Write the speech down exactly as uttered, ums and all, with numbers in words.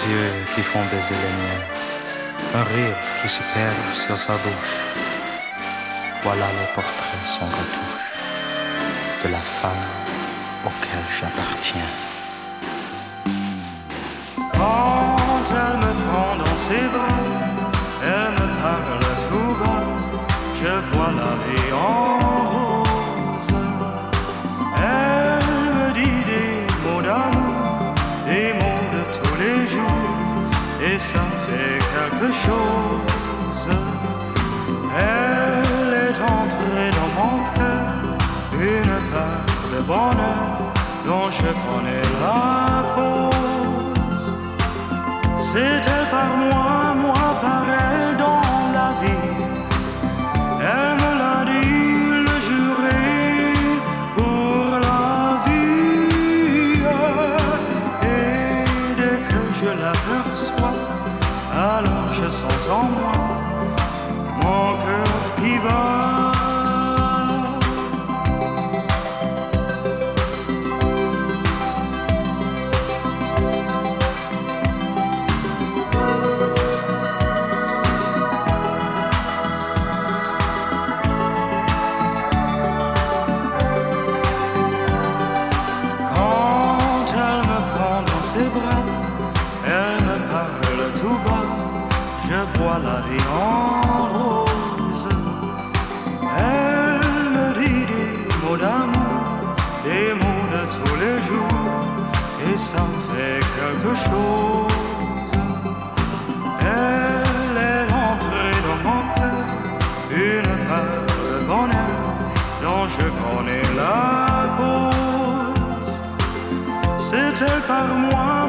yeux qui font baiser les miens, un rire qui se perd sur sa bouche. Voilà le portrait sans retouche de la femme auquel j'appartiens. Quand elle me prend dans ses bras, elle me parle tout bas, je vois la vie en rose. Elle me dit des mots d'amour, des mots de tous les jours, et ça fait quelque chose. Elle est entrée dans mon cœur, une part de bonheur dont je connais la cause. C'est elle par moi, moi par elle dans la vie. Elle me l'a dit, le juré pour la vie. Et dès que je l'aperçois, alors je sens en moi mon cœur qui bat. Elle me parle tout bas, je vois la vie en rose. Elle me dit des mots d'amour, des mots de tous les jours, et ça fait quelque chose. Elle est entrée dans mon cœur, une part de bonheur dont je connais la cause. C'est elle par moi,